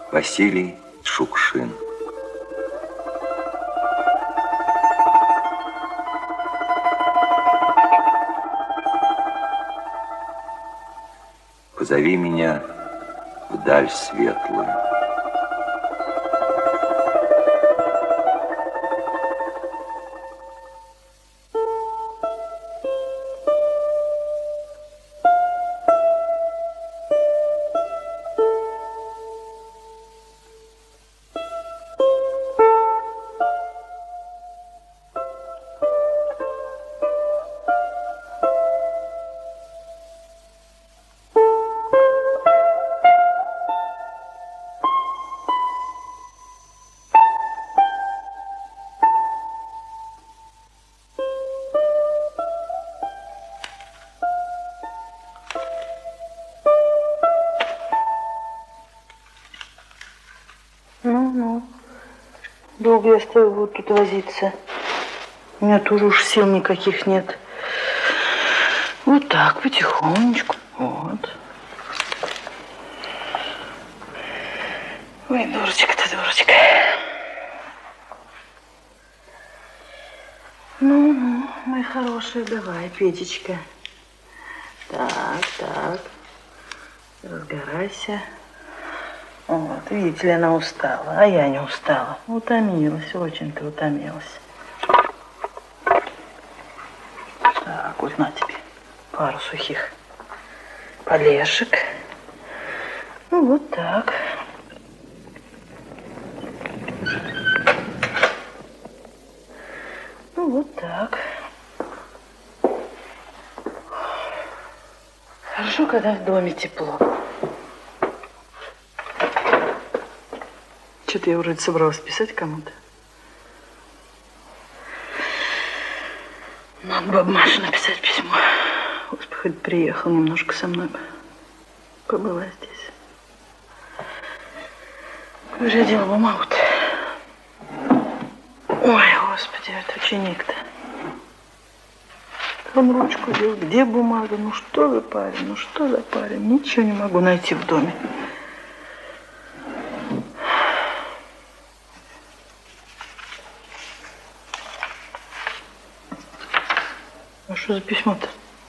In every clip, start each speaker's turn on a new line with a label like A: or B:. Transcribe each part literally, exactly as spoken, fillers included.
A: Василий Шукшин. Позови меня вдаль светлую.
B: Ну-ну, долго я с тобой буду тут возиться. У меня тоже уж сил никаких нет. Вот так, потихонечку. Вот. Ой, дурочка ты, дурочка. Ну-ну, мои хорошие, давай, Петечка. Так, так. Разгорайся. Вот, видите ли, она устала, а я не устала. Утомилась, очень-то утомилась. Так, вот на тебе пару сухих полешек. Ну, вот так. Ну, вот так. Хорошо, когда в доме тепло. Что-то я вроде собралась писать кому-то. Надо бабе Маше написать письмо. Господи, хоть приехал немножко со мной бы. Побыла здесь. Как же я делала бумагу-то? Ой, Господи, это ученик-то. Он ручку делал. Где бумага? Ну что за парень? Ну что за парень? Ничего не могу найти в доме. А что за письмо-то?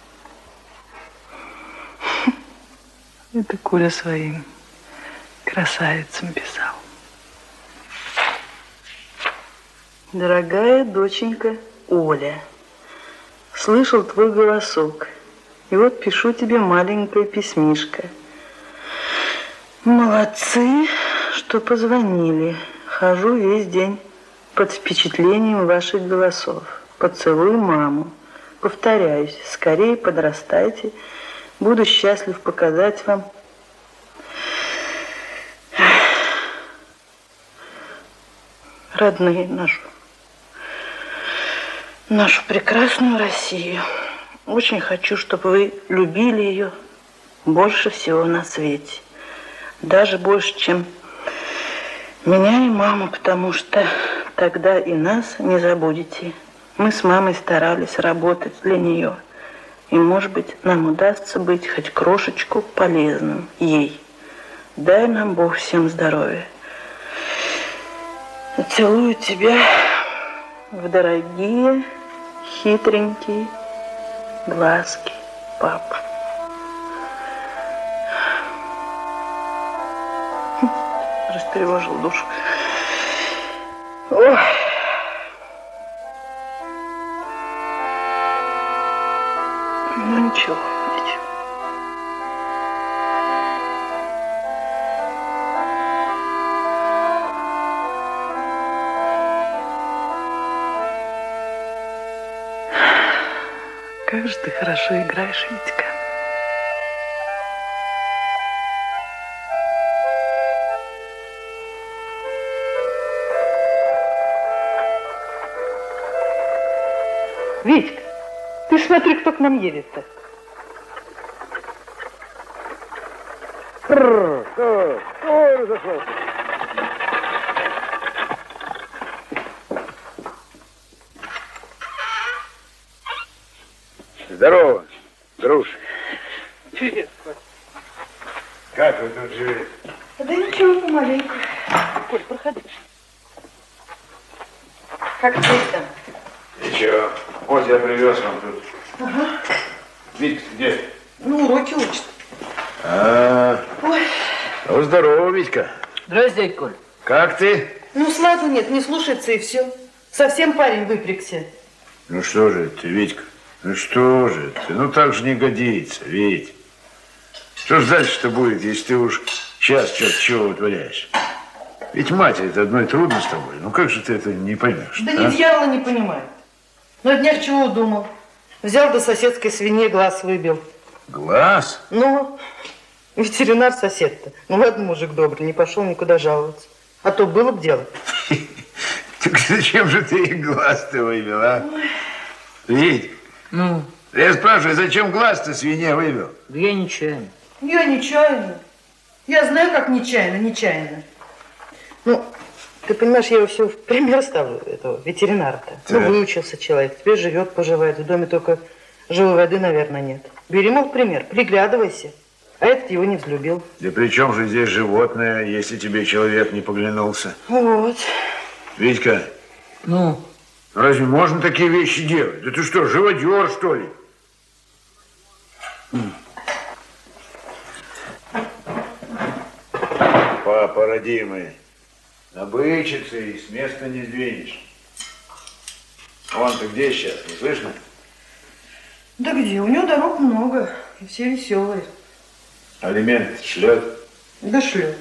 B: Это Коля своим красавицам писал. Дорогая доченька Оля, слышал твой голосок. И вот пишу тебе маленькое письмишко. Молодцы, что позвонили. Хожу весь день под впечатлением ваших голосов. Поцелуй маму. Повторяюсь, скорее подрастайте. Буду счастлив показать вам родные нашу, нашу прекрасную Россию. Очень хочу, чтобы вы любили ее больше всего на свете. Даже больше, чем меня и маму, потому что тогда и нас не забудете. Мы с мамой старались работать для нее. И, может быть, нам удастся быть хоть крошечку полезным ей. Дай нам Бог всем здоровья. Целую тебя в дорогие, хитренькие глазки, папа. Растревожил душу. Ой. Ну ничего, ничего. Как же ты хорошо играешь, Витька. Витька, ты смотри, кто к нам едет-то.
C: Ой, зашел. Здорово, груша.
B: Привет, Коля.
C: Как вы тут живете?
B: Да ничего, помаленьку. Коль, проходи. Как ты там?
D: Ничего. Вот я привез вам тут.
B: Ага.
D: Витька, где?
B: Ну, уроки учат.
D: А,
B: Ой.
D: ну, здорово, Витька.
B: Здравствуй, дядь Коль.
D: Как ты?
B: Ну, сладу нет, не слушается и все. Совсем парень выпрягся.
D: Ну что же ты, Витька? Ну что же ты? Ну так же не годится, Вить. Что ж дальше-то будет, если ты уж сейчас что-то чего вытворяешь? Ведь матери-то одной трудно с тобой. Ну как же ты это не поймешь?
B: Да
D: а?
B: ни дьявола не понимает. На днях чего удумал? Взял до соседской свиньи, глаз выбил.
D: Глаз?
B: Ну, ветеринар сосед-то. Ну ладно, мужик добрый, не пошел никуда жаловаться. А то было бы дело.
D: Так зачем же ты их глаз-то выбил, а? Вить,
E: Ну,
D: я спрашиваю, зачем глаз-то свинье выбил?
E: да я нечаянно.
B: Я нечаянно. Я знаю, как нечаянно, нечаянно. Ну, ты понимаешь, я его все в пример ставлю, этого ветеринара-то. Ну,
D: Так.
B: выучился человек, теперь живет, поживает. В доме только живой воды, наверное, нет. Бери, мол, пример, приглядывайся. А этот его не взлюбил.
D: Да при чем же здесь животное, если тебе человек не поглянулся?
B: Вот.
D: Витька,
E: Ну,
D: разве можно такие вещи делать? Да ты что, живодер, что ли? Папа, родимый, набычится и с места не сдвинешь. Он ты где сейчас, не слышно?
B: Да где? У него дорог много, и все веселые.
D: Алимент шлет.
B: Да шлет.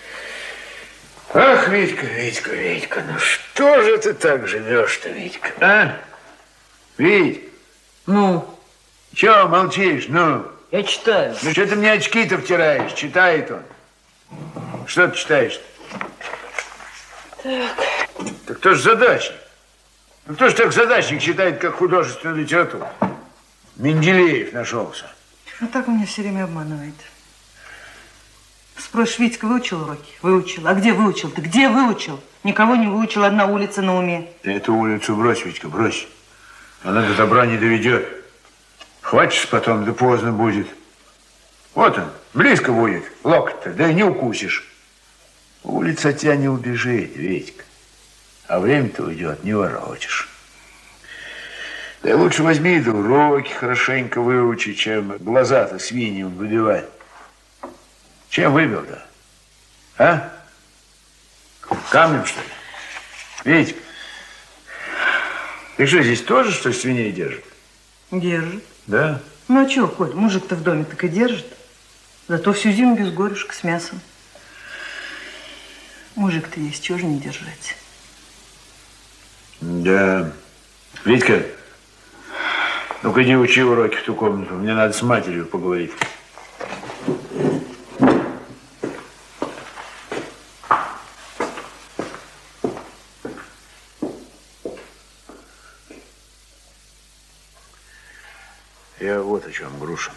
D: Ах, Витька, Витька, Витька, ну что же ты так живешь-то, Витька, а? Вить,
E: ну,
D: чего молчишь, ну?
E: я читаю.
D: Ну что ты мне очки-то втираешь? Читает он. Что ты читаешь-то?
B: Так.
D: Так кто ж задачник? Ну кто ж так задачник читает, как художественную литературу? Менделеев нашелся.
B: А так он меня все время обманывает. Спросишь, Витька выучил уроки? Выучил. А где выучил? Ты где выучил? Никого не выучил, одна улица на уме.
D: Ты эту улицу брось, Витька, брось. Она до добра не доведет. Хватишь потом, да поздно будет. Вот он, близко будет, локоть-то, да и не укусишь. Улица от тебя не убежит, Витька. А время-то уйдет, не воротишь. Да и лучше возьми, да уроки хорошенько выучи, чем глаза-то свиньям выбивать. Чем выбил-то? А? Камнем, что ли? Витька, ты что, здесь тоже, что ли, свиней держит?
B: Держит.
D: Да?
B: Ну а чего, Коль, мужик-то в доме так и держит. Зато всю зиму без горюшка с мясом. Мужик-то есть, чего же не держать?
D: Да. Витька, ну-ка иди учи уроки в ту комнату. Мне надо с матерью поговорить. Я вот о чем, Груша.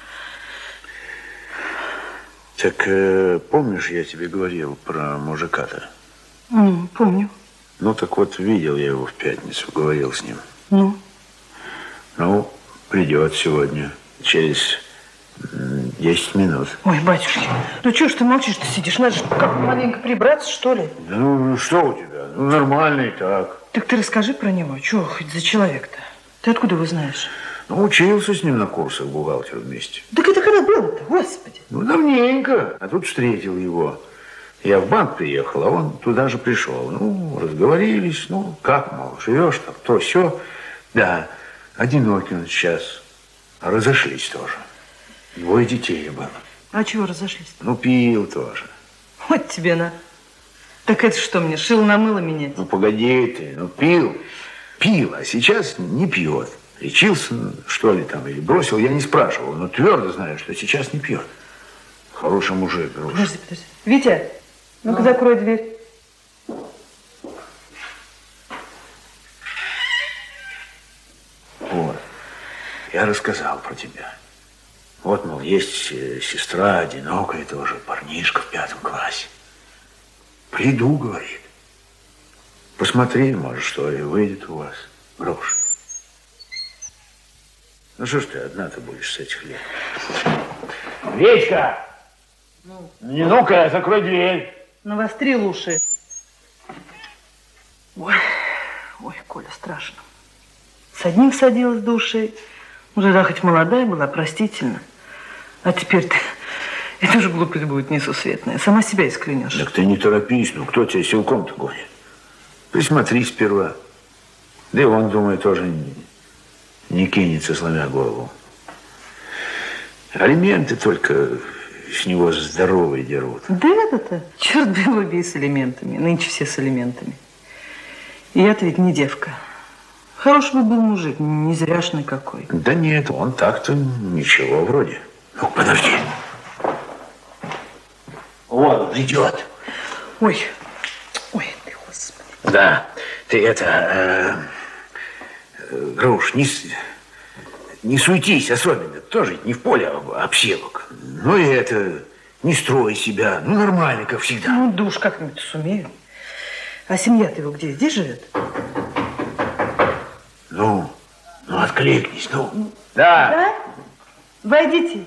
D: Так э, помнишь, я тебе говорил про мужика-то?
B: Mm, помню.
D: Ну, так вот, видел я его в пятницу, говорил с ним.
B: Ну?
D: Ну, придет сегодня, через м, десять минут.
B: Ой, батюшки, ну чего ж ты молчишь-то сидишь? Надо же как маленько прибраться, что ли?
D: Да ну, ну, что у тебя? Ну, нормально и так.
B: Так ты расскажи про него. Чего хоть за человек-то? Ты откуда его знаешь?
D: Ну, учился с ним на курсах бухгалтера вместе.
B: Так это когда было-то, господи?
D: Ну, давненько. А тут встретил его. Я в банк приехал, а он туда же пришел. Ну, разговорились. Ну, как, мол, живешь там, то, сё. Да, одинокий он сейчас. А разошлись тоже. Двое детей было.
B: А чего разошлись?
D: Ну, пил тоже.
B: Вот тебе на. Так это что мне, шило на мыло менять?
D: Ну, погоди ты, ну, пил. Пил, а сейчас не пьет. Лечился, что ли, там, или бросил, я не спрашивал, но твердо знаю, что сейчас не пьет. Хороший мужик, Груша.
B: Подожди, подожди. Витя, ну-ка закрой дверь.
D: Вот. Я рассказал про тебя. Вот, мол, есть э, сестра одинокая тоже, парнишка в пятом классе. Приду, говорит. Посмотри, может, что и выйдет у вас, Груша. Ну что ж ты одна-то будешь с этих лет? Витька!
E: Ну.
D: Не, ну-ка, закрой дверь.
B: Навострил уши. Ой, ой, Коля, страшно. С одним садилась до ушей. Ну, тогда хоть молодая была, простительно. А теперь-то это уже глупость будет несусветная. Сама себя исклянешь.
D: Так ты не торопись, ну кто тебя силком-то гонит? Присмотри сперва. Да и он, думаю, тоже не, не кинется, сломя голову. Алименты только с него здоровые дерут.
B: Да это-то, черт бы его бей с элементами. Нынче все с элементами. И я-то ведь не девка. Хороший бы был мужик, не зряшный какой.
D: Да нет, он так-то ничего вроде. Ну, подожди. Вон он идет.
B: Ой, ой, ты, Господи.
D: Да, ты это, э, э, Груш, не, с- не суетись особенно. Тоже не в поле, а общевок. Ну и это, не строй себя. Ну, нормально, как всегда.
B: Ну, душ как-нибудь сумею. А семья-то его где? Здесь живет?
D: Ну, ну, откликнись, ну. Да.
B: Да? Войдите.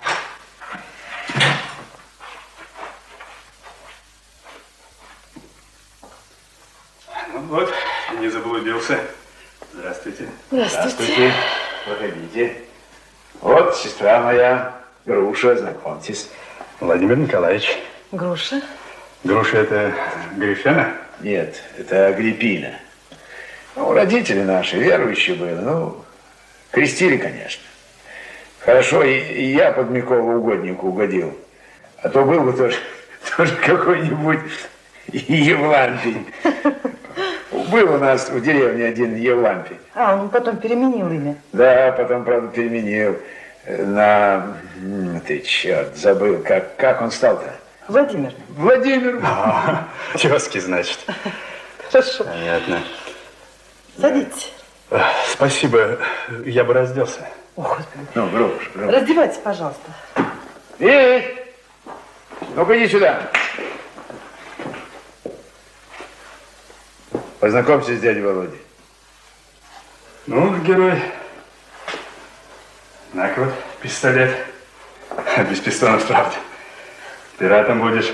C: Ну вот, не заблудился. Здравствуйте.
D: Здравствуйте. Проходите. Вот сестра моя, Груша, знакомьтесь.
C: Владимир Николаевич.
B: Груша.
C: Груша это Грифена?
D: Нет, это Агриппина. Ну, родители наши верующие были, ну, крестили, конечно. Хорошо, и, и я под Миколу угоднику угодил. А то был бы тоже, тоже какой-нибудь Евлампий. Был у нас в деревне один Евлампий.
B: А, он потом переменил имя.
D: Да, потом, правда, переменил на... м, Ты черт, забыл, как, как он стал-то?
B: Владимир.
D: Владимир.
C: А, тезки, значит.
B: Хорошо.
C: Понятно.
B: Садитесь.
C: Эх, Спасибо, я бы разделся.
B: О, Господи.
D: Ну, Груш, Груш.
B: Раздевайтесь, пожалуйста.
D: Эй, ну-ка иди сюда. Познакомься с дядей Володей.
C: Ну, герой. На-ка вот, пистолет. Без пистонов, правда. Пиратом будешь.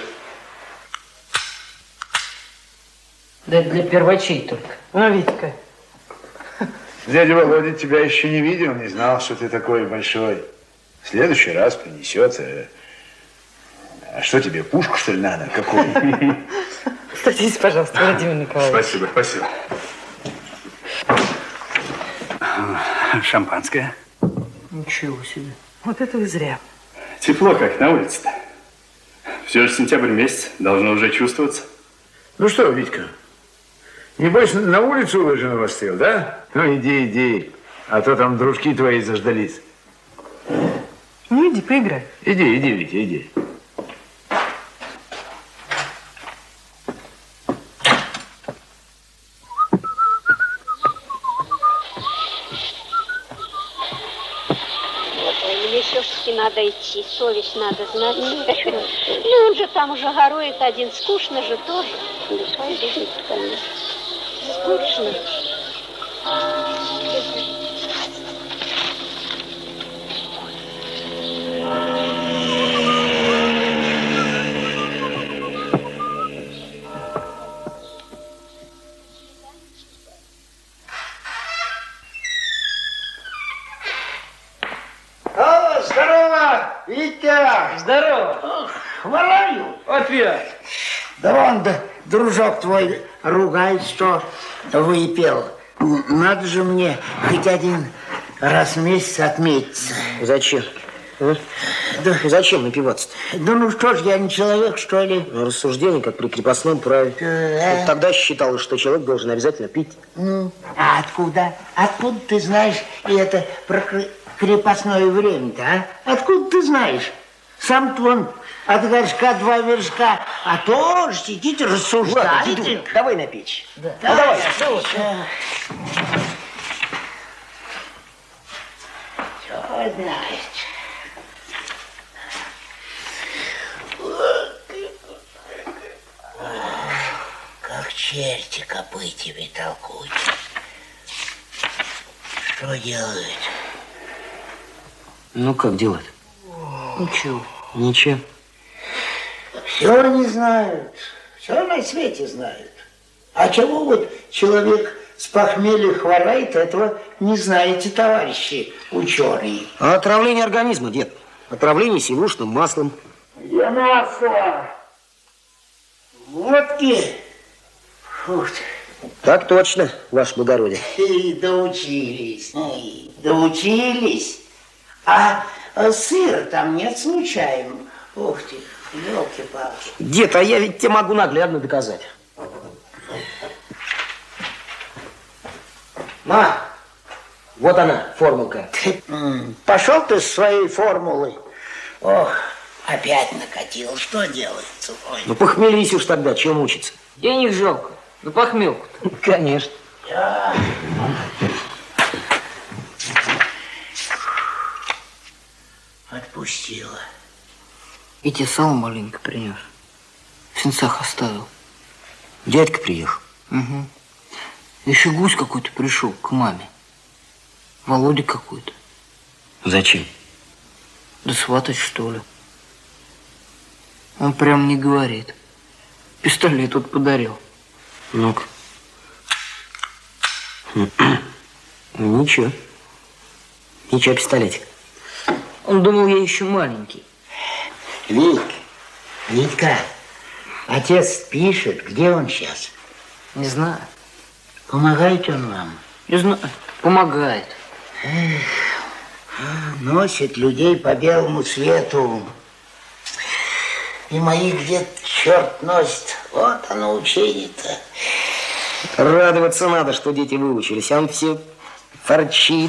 E: Да это для первачей только.
B: Ну, Витька.
D: Дядя Володя тебя еще не видел, не знал, что ты такой большой. В следующий раз принесет. э, А что тебе, пушку, что ли, надо? Какую?
B: Садитесь, пожалуйста, Владимир Николаевич.
C: Спасибо, спасибо. Шампанское.
E: Ничего себе.
B: Вот это вы зря.
C: Тепло как на улице-то. Все же сентябрь месяц, должно уже чувствоваться.
D: Ну что, Витька, небось на улицу выжжен расстрел, да? Ну иди, иди, а то там дружки твои заждались.
B: Ну, иди, поиграй.
D: Иди, иди, Витя, иди.
F: Мне все-таки надо идти, совесть надо знать. Ну, он же там уже горует один, скучно же тоже. Дышай, жизнь, конечно. Скучно.
G: О, здорово, Витя!
E: Здорово.
G: Хвораю.
E: Опять.
G: Да вон, да, дружок твой ругает, что выпил. Н- Надо же мне хоть один раз в месяц отметиться.
H: Зачем?
G: Да,
H: Зачем напиваться-то?
G: да ну что ж, я не человек, что ли?
H: Рассуждение, как при крепостном праве.
G: Э,
H: Вот тогда считалось, что человек должен обязательно пить.
G: Ну, а откуда? Откуда ты знаешь и это про кре- крепостное время-то, а? Откуда ты знаешь? Сам-то он от горшка два вершка, а то сидите, рассуждаете.
H: Дедуля, давай на печь.
G: Да,
H: Ну, давай.
G: да. Чё знает. Как черти копытями толкут. Что делают?
H: Ну, как делать?
E: Ничего.
H: Ничего.
G: Все не знают, все на свете знают. А чего вот человек с похмелья хворает, этого не знаете, товарищи ученые.
H: А отравление организма, дед? Отравление сивушным маслом.
G: Я масло. Водки. Фу.
H: Так точно, ваше благородие.
G: И доучились, и доучились. А, а сыра там нет случайно? Ух ты, елки-палки.
H: Дед, а я ведь тебе могу наглядно доказать. Ма, вот она, формулка.
G: Пошел ты с своей формулой. Ох, опять накатил. Что делать, сухой?
H: Ну, похмелись уж тогда, чем мучиться?
E: Денег жалко. На похмелку-то.
H: Конечно.
G: Да. Отпустила.
E: И тебе сало маленько принес. В сенцах оставил.
H: Дядька приехал.
E: Угу. Еще гусь какой-то пришел к маме. Володя какой-то.
H: Зачем?
E: Да сватать, что ли. Он прям не говорит. Пистолет тут подарил.
H: Ну-ка. Ничего. Ничего, пистолетик.
E: Он думал, я еще маленький.
G: Витька, Витька, отец пишет, где он сейчас?
E: Не знаю.
G: Помогает он вам?
E: Не знаю. Помогает.
G: Эх, носит людей по белому свету. И моих где черт носит. Вот оно учение-то.
H: Радоваться надо, что дети выучились. А он все торчит.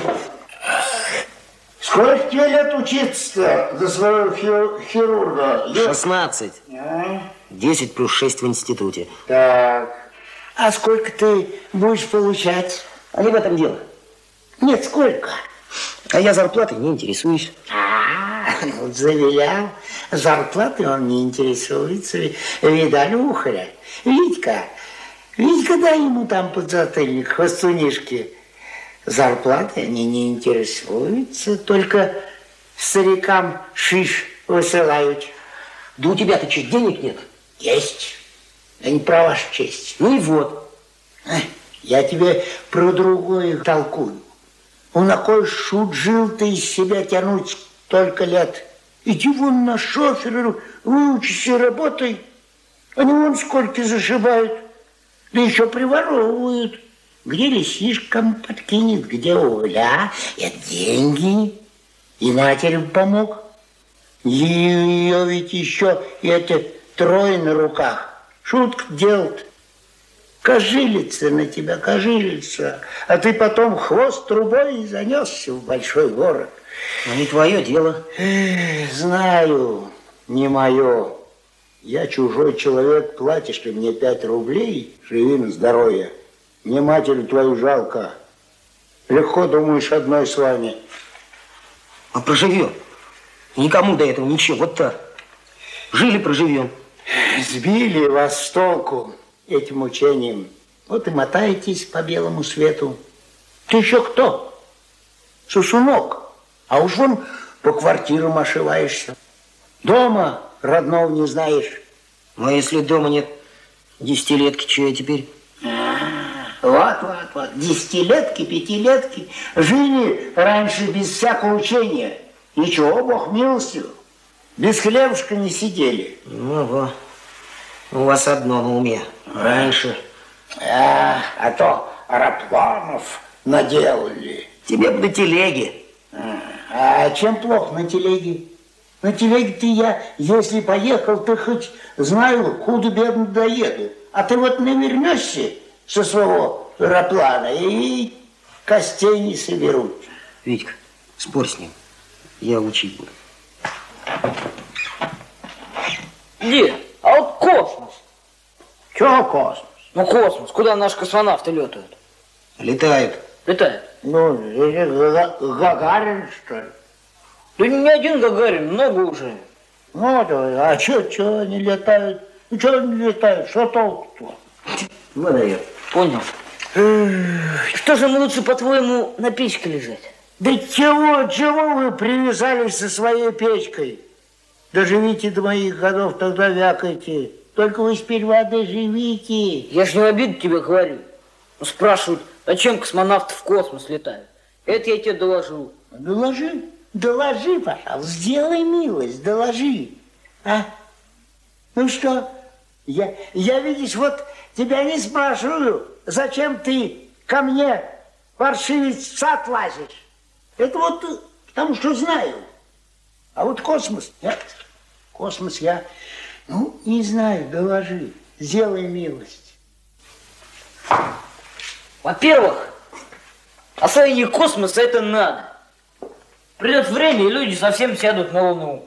G: Сколько тебе лет учиться за своего хир- хирурга?
H: шестнадцать.
G: А?
H: десять плюс шесть в институте.
G: Так. А сколько ты будешь получать?
H: А не в этом дело.
G: Нет, сколько?
H: А я зарплатой не интересуюсь.
G: А, ну, завилял. Зарплаты он не интересуется. Видали ухаря? Витька, Витька, дай ему там подзатыльник, хвостунишки. Зарплаты они не интересуются, только старикам шиш высылают.
H: Да у тебя-то что, денег нет?
G: Есть. Я не про вашу честь.
H: Ну и вот.
G: Я тебе про другое толкую. Ну, на кой шут жил ты из себя тянуть столько лет? Иди вон на шофера, выучись и работай. Они вон сколько зашибают. Да еще приворовывают. Где лисишкам подкинет, где угля, это деньги. И матери помог. Ее ведь еще и это трое на руках. Шутка делает. Кожилица на тебя, кожилица. А ты потом хвост трубой и занесся в большой город.
H: А не твое дело.
G: Эх, знаю, не мое. Я чужой человек, платишь ты мне пять рублей, живи на здоровье. Мне матери твою жалко. Легко думаешь одной с вами.
H: А проживем. Никому до этого ничего. Вот так. Жили, проживем.
G: Сбили вас с толку этим учением. Вот и мотаетесь по белому свету. Ты еще кто? Сусунок. А уж вон по квартирам ошиваешься. Дома родного не знаешь.
H: Ну, а если дома нет десятилетки, что я теперь?
G: Вот, вот, вот. Десятилетки, пятилетки жили раньше без всякого учения. Ничего, Бог милостив. Без хлебушка не сидели.
H: Ну, во. У вас одно на уме. Раньше.
G: А, а то аэропланов наделали.
H: Тебе бы на телеге.
G: А чем плохо на телеге? На телеге-то я, если поехал, то хоть знаю, худо-бедно доеду. А ты вот навернешься со своего аэроплана и костей не соберут.
H: Витька, спорь с ним. Я учить буду.
E: Дед, а вот космос.
G: Чего космос?
E: Ну, космос. Куда наши космонавты летают?
H: Летают.
E: Летают.
G: Ну, Гагарин, что ли?
E: Да не один Гагарин, много уже.
G: Ну, да, а что, что они летают? Ну, что они летают? Что толку-то?
H: Выдает.
E: Понял. Что же мы лучше, по-твоему, на печке лежать?
G: Да чего, чего вы привязались со своей печкой? Доживите до моих годов, тогда вякайте. Только вы сперва доживите.
E: Я ж не в обиду тебе говорю. Ну, спрашивают, зачем космонавты в космос летают? Это я тебе доложу.
G: Доложи, доложи, пожалуйста. Сделай милость, доложи. А? Ну что, я, я, видишь, вот тебя не спрашиваю, зачем ты ко мне, паршивец, в сад лазишь. Это вот потому что знаю. А вот космос, нет. Космос я, ну, не знаю, доложи. Сделай милость.
E: Во-первых, освоение космоса это надо. Придет время, и люди совсем сядут на Луну.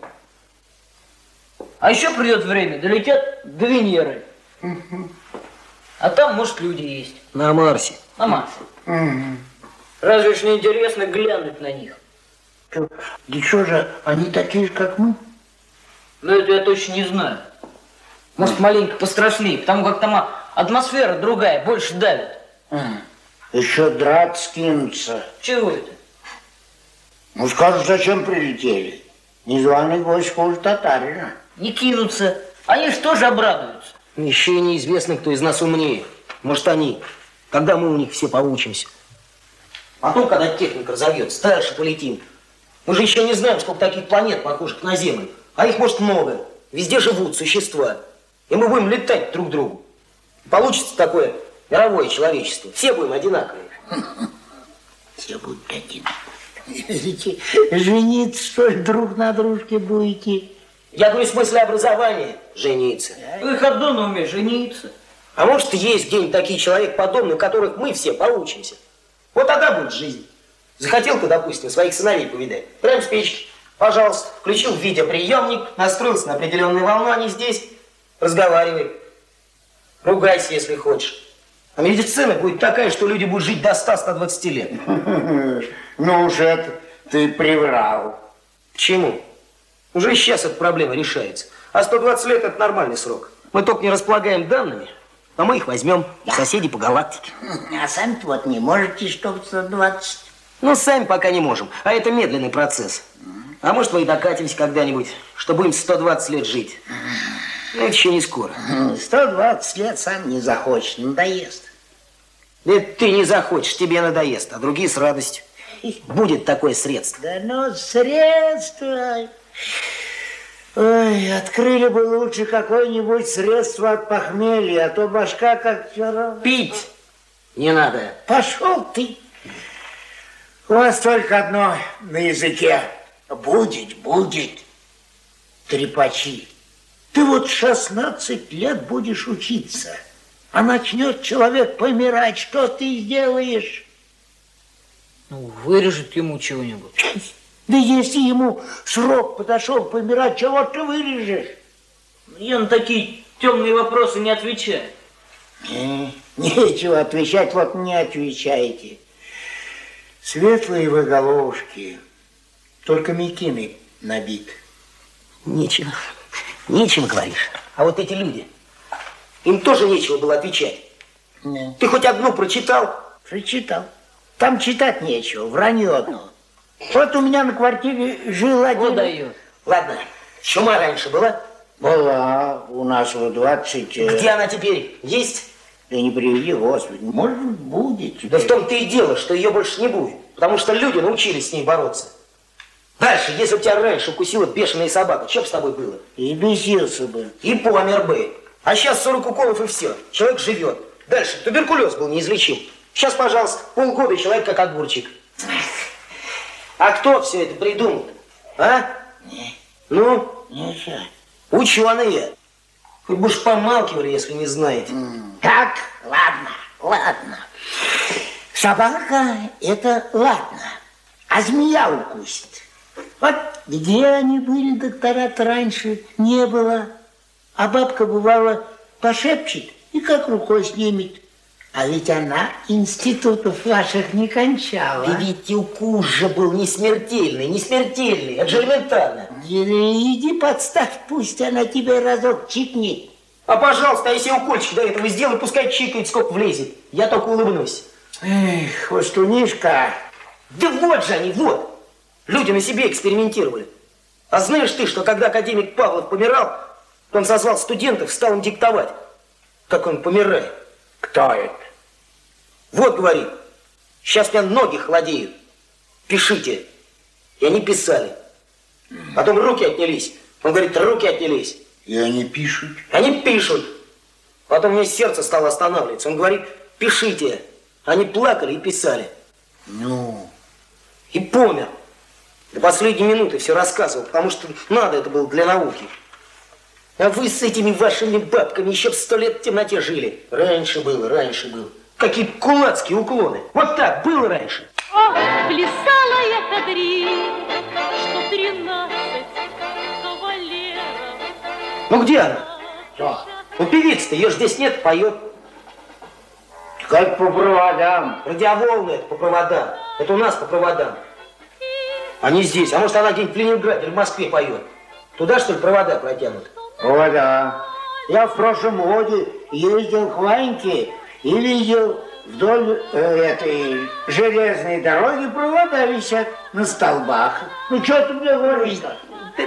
E: А еще придет время, долетят до Венеры.
G: Угу.
E: А там, может, люди есть.
H: На Марсе.
E: На Марсе.
G: Угу.
E: Разве ж не интересно глянуть на них?
G: Да что же, они такие же, как мы?
E: Ну, это я точно не знаю. Может, маленько пострашнее, потому как там атмосфера другая, больше давит.
G: А, еще драться кинутся.
E: Чего это?
G: Ну, скажут, зачем прилетели? Незваный гость хуже татарина.
E: Не кинутся. Они же тоже обрадуются.
H: Еще и неизвестно, кто из нас умнее. Может, они. Когда мы у них все поучимся. Потом, когда техника разовьется, дальше полетим. Мы же еще не знаем, сколько таких планет, похожих на Землю. А их, может, много. Везде живут существа. И мы будем летать друг к другу. Получится такое мировое человечество. Все будем одинаковые.
G: Все будут одинаковые. Жениться, что ли, друг на дружке будете?
H: Я говорю, в смысле образования жениться.
E: Вы, Гордон, умеешь жениться.
H: А может, есть где-нибудь такие человекоподобные, в которых мы все поучимся. Вот тогда будет жизнь. Захотел ты, допустим, своих сыновей повидать. Прям с печки. Пожалуйста, включил видеоприемник, настроился на определенную волну, они здесь. Разговаривай. Ругайся, если хочешь. А медицина будет такая, что люди будут жить до ста-ста двадцати лет.
G: Ну уж это ты приврал.
H: Почему? Уже сейчас эта проблема решается. А сто двадцать лет – это нормальный срок. Мы только не располагаем данными, а мы их возьмем соседей по галактике.
G: А сами вот не можете, чтобы сто двадцать.
H: Ну, сами пока не можем, а это медленный процесс. А может, мы и докатимся когда-нибудь, что будем сто двадцать лет жить. Но это еще не скоро.
G: сто двадцать лет сам не захочешь, надоест.
H: Это ты не захочешь, тебе надоест, а другие с радостью. Будет такое средство.
G: Да ну, средство. Ой, открыли бы лучше какое-нибудь средство от похмелья, а то башка как вчера.
H: Пить не надо.
G: Пошел ты. У вас только одно на языке. Будет, будет. Трепачи. Ты вот шестнадцать лет будешь учиться, а начнет человек помирать, что ты сделаешь?
E: Ну, вырежет ему чего-нибудь.
G: Да если ему срок подошел помирать, чего ты вырежешь?
E: Я на такие темные вопросы не отвечаю.
G: Э, нечего отвечать, вот не отвечаете. Светлые вы головушки, только мекины набит.
H: Нечего, нечего говоришь. А вот эти люди, им тоже нечего было отвечать.
G: Да.
H: Ты хоть одну прочитал?
G: Прочитал. Там читать нечего, вранье одно. Вот у меня на квартире жил один...
E: Вот дает.
H: Ладно, чума раньше была?
G: Была у нас в двадцать...
H: Где она теперь? Есть?
G: Да не приведи, Господи, может быть, будет теперь.
H: Да в том-то и дело, что ее больше не будет. Потому что люди научились с ней бороться. Дальше, если бы тебя раньше укусила бешеная собака, что бы с тобой было?
G: И бесился бы.
H: И помер бы. А сейчас сорок уколов и все. Человек живет. Дальше, туберкулез был неизлечим. Сейчас, пожалуйста, полгода и человек как огурчик. А кто все это придумал? А?
G: Не.
H: Ну?
G: Ничего.
H: Ученые. Хоть бы уж помалкивали, если не знаете.
G: Так, ладно, ладно. Собака – это ладно, а змея укусит. Вот где они были, доктора-то раньше не было. А бабка, бывало, пошепчет и как рукой снимет. А ведь она институтов ваших не кончала.
H: И ведь укус же был не смертельный, не смертельный, это же элементарно.
G: Иди подставь, пусть она тебе разок чикнет.
H: А пожалуйста, а если укольчик до этого сделай, пускай чикает, сколько влезет. Я только улыбнусь.
G: Эх, хвостунишка.
H: Да вот же они, вот. Люди на себе экспериментировали. А знаешь ты, что когда академик Павлов помирал, он созвал студентов, стал им диктовать, как он помирает.
G: Кто это?
H: Вот, говорит, сейчас у меня ноги холодеют. Пишите. И они писали. Потом руки отнялись. Он говорит, руки отнялись.
G: И они пишут.
H: Они пишут. Потом у меня сердце стало останавливаться. Он говорит, пишите. Они плакали и писали.
G: Ну?
H: И помер. До последней минуты все рассказывал, потому что надо это было для науки. А вы с этими вашими бабками еще в сто лет в темноте жили. Раньше было, раньше было. Какие кулацкие уклоны. Вот так было раньше.
I: Ох, плясала я кадриль, что тринадцать кавалеров.
H: Ну где она?
G: Что?
H: Ну певица-то, ее же здесь нет, поет.
G: Как по проводам.
H: Радиоволны это по проводам. Это у нас по проводам. А не здесь. А может она где-нибудь в Ленинграде или в Москве поет. Туда, что ли, провода протянут?
G: Провода. Я в прошлом году ездил к Ваньке и видел вдоль э, этой железной дороги провода висят на столбах. Ну что ты мне говоришь-то?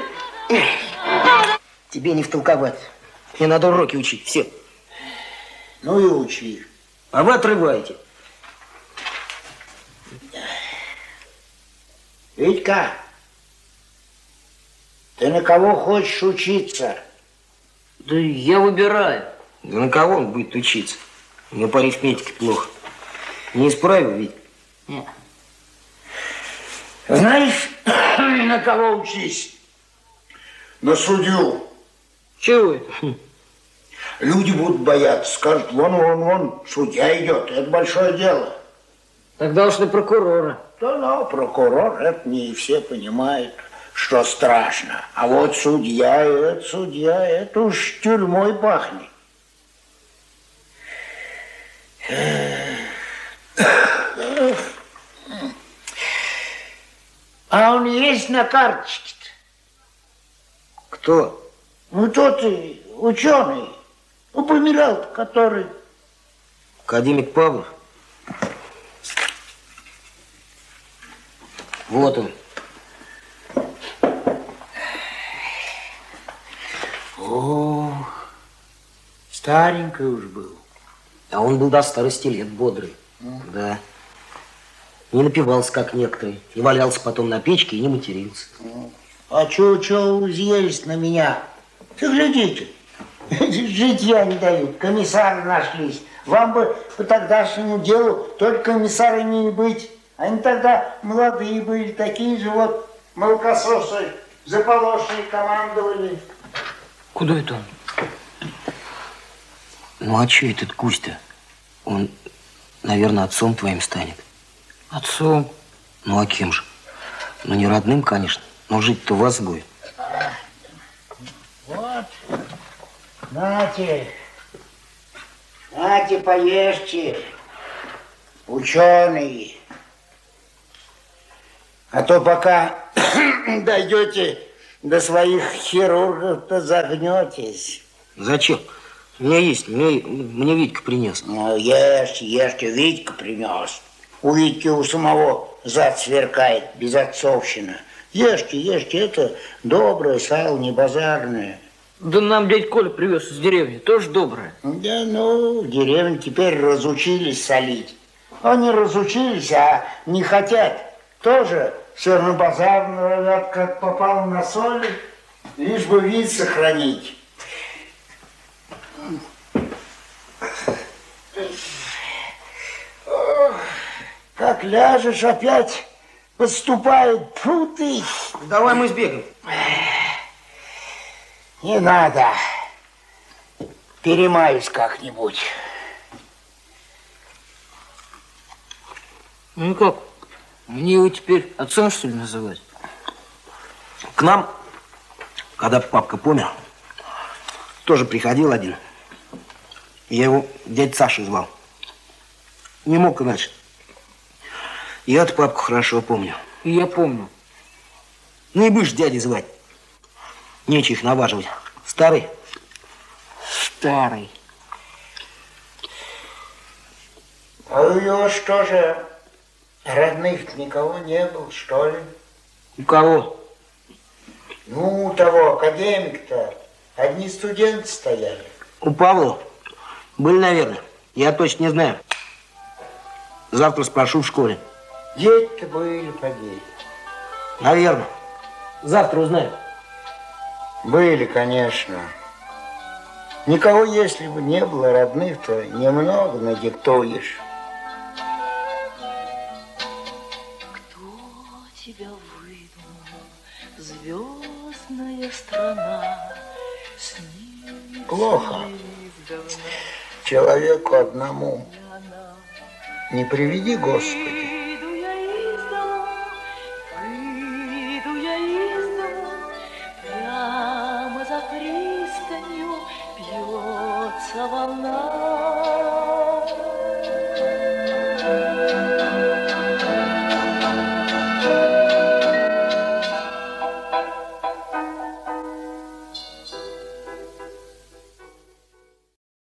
H: Тебе не втолковать. Мне надо уроки учить. Все.
G: Ну и учи.
H: А вы отрываете.
G: Витька, ты на кого хочешь учиться?
E: Да я выбираю.
H: Да на кого он будет учиться? У него по арифметике плохо. Не исправил ведь?
E: Нет.
G: Знаешь, на кого учись? На судью.
E: Чего это?
G: Люди будут бояться, скажут, вон, вон, вон, судья идет, это большое дело.
E: Тогда уж на прокурора.
G: Да, да, прокурор, это не все понимают, что страшно. А вот судья, это судья, это уж тюрьмой пахнет. А он есть на карточке-то?
H: Кто?
G: Ну, тот и ученый, ну, помирал, который...
H: Академик Павлов? Вот он.
G: О, старенький уж был.
H: А он был до старости лет бодрый. Mm. Да. Не напивался, как некоторые. И валялся потом на печке и не матерился.
G: Mm. А чё, чё взъелись на меня? Ты глядите, житья не дают, комиссары нашлись. Вам бы по тогдашнему делу только комиссарами не быть. Они тогда молодые были, такие же вот молокососы, заполошные командовали.
E: Куда это он?
H: Ну а чё этот Кузя-то? Он, наверное, отцом твоим станет.
E: Отцом?
H: Ну а кем же? Ну не родным, конечно, но жить-то у вас будет.
G: Вот, нате, нате, поешьте, ученые. А то пока дойдете до своих хирургов-то загнетесь.
H: Зачем? У меня есть, мне, мне Витька принес.
G: Ну, ешьте, ешьте, Витька принес. У Витьки у самого зад сверкает, без отцовщина. Ешьте, ешьте, это доброе сало, не базарное.
E: Да нам дядь Коля привез из деревни, тоже доброе.
G: Да, ну, в деревне теперь разучились солить. Они разучились, а не хотят. Тоже все на базар норовят, как попало на соли, лишь бы вид сохранить. Как ляжешь, опять подступает пруты.
H: Давай мы сбегаем.
G: Не надо. Перемаюсь как-нибудь.
E: Ну как? Мне его теперь отцом, что ли, называть?
H: К нам, когда папка помер, тоже приходил один. Я его дядь Саша звал. Не мог иначе. Я-то папку хорошо помню.
E: И я помню.
H: Ну и будешь дядей звать. Нечего их наваживать. Старый?
E: Старый.
G: А у него что же, родных никого не было, что ли?
H: У кого?
G: Ну, у того академика-то одни студенты стояли.
H: У Павла были, наверное. Я точно не знаю. Завтра спрошу в школе.
G: Дети-то были, поди.
H: Наверное. Завтра узнаю.
G: Были, конечно. Никого, если бы не было родных, то немного надиктуешь.
I: Кто тебя выдумал, звездная страна? Снится
G: Плохо.
I: издавна
G: Человеку одному.
I: она.
G: Не приведи, Господи.
I: Выйду я из дома, выйду я из дома, прямо за пристанью бьется волна.